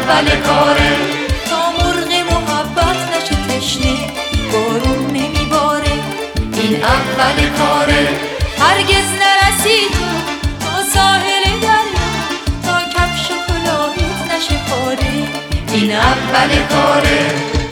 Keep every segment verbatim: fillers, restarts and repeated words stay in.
اول کاره، تا مرغ محبت نشه تشنه بارون نمیباره. این اول کاره، هرگز نرسی تو تا ساحل دریا، تا کفش و کلاهت نشه پاره. این اول کاره.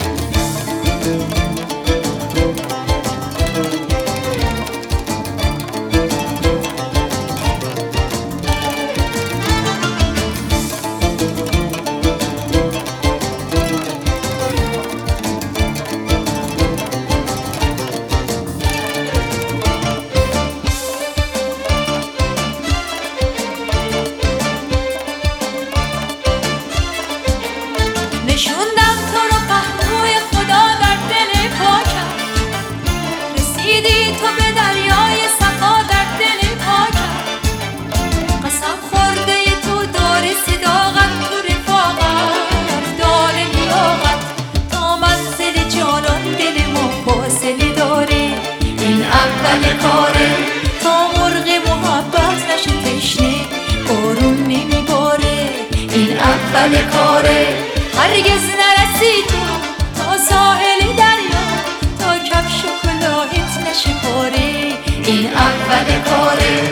نشوندم تو رو پهلوی خدا در دل پاکم، رسیدی تو به دریای صفا در دل پاکم. قسم خورده تو داره صداقت، تو رفاقت داره لیاقت، تا منزل جانان دل ما فاصله داره. این اول کاره، تا مرغ محبت نشه تشنه بارون نمیباره. این اول کاره، هرگز نرسی تو تا ساحل دریا، تا کفش و کلاهت نشه پاره. این اول کاره.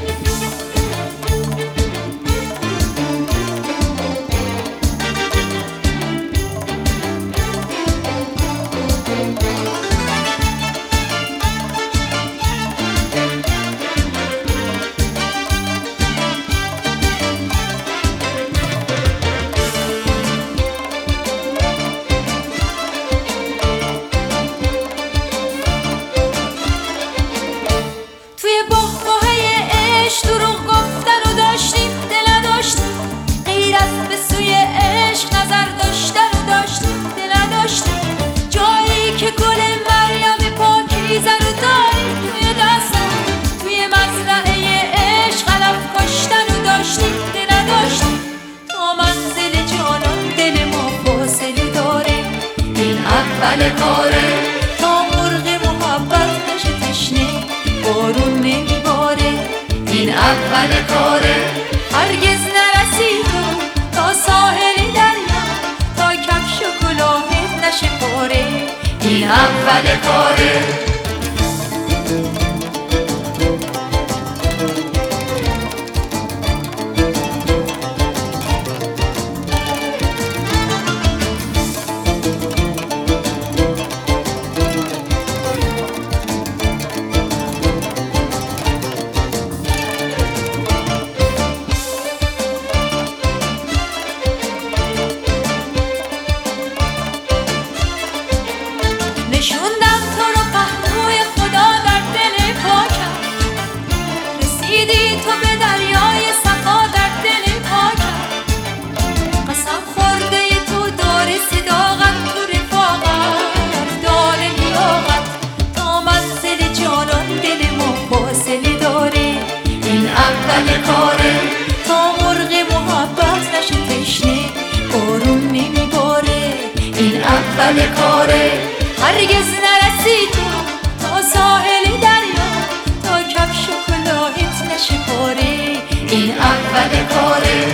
اول کاره، تا مرغ محبت نشه تشنه بارون نمیباره. این اول کاره، هرگز نرسی تو تا ساحل دریا، تا کفش و کلاهت نشه پاره. این اول کاره. نشوندم تو رو پهلوی خدا در دل پاکم، رسیدی تو به دریای صفا در دل پاکم. قسم خورده تو داره صداقت، تو رفاقت داره لیاقت، تا منزل جانان دل ما فاصله داره. این اول کاره، تا مرغ محبت نشه تشنه بارون نمیباره. این اول کاره، هرگز نرسی تو تا ساحل دریا، تا کفش و کلاهت نشه پاره. این اول کاره.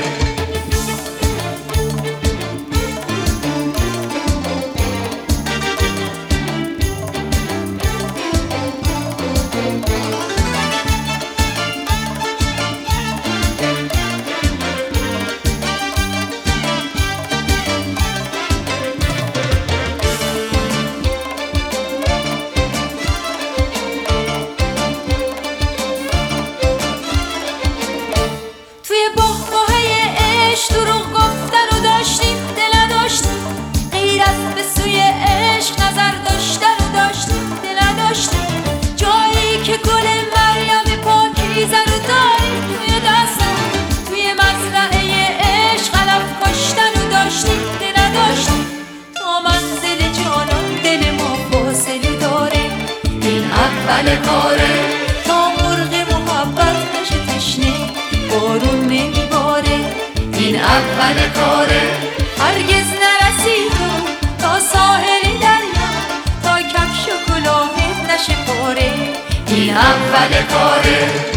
اول کاره، تا مرغ محبت نشه تشنه بارون نمیباره. این اول کاره، هرگز نرسی تو تا ساحل دریا، تا کفش و کلاهت نشه پاره. این اول کاره.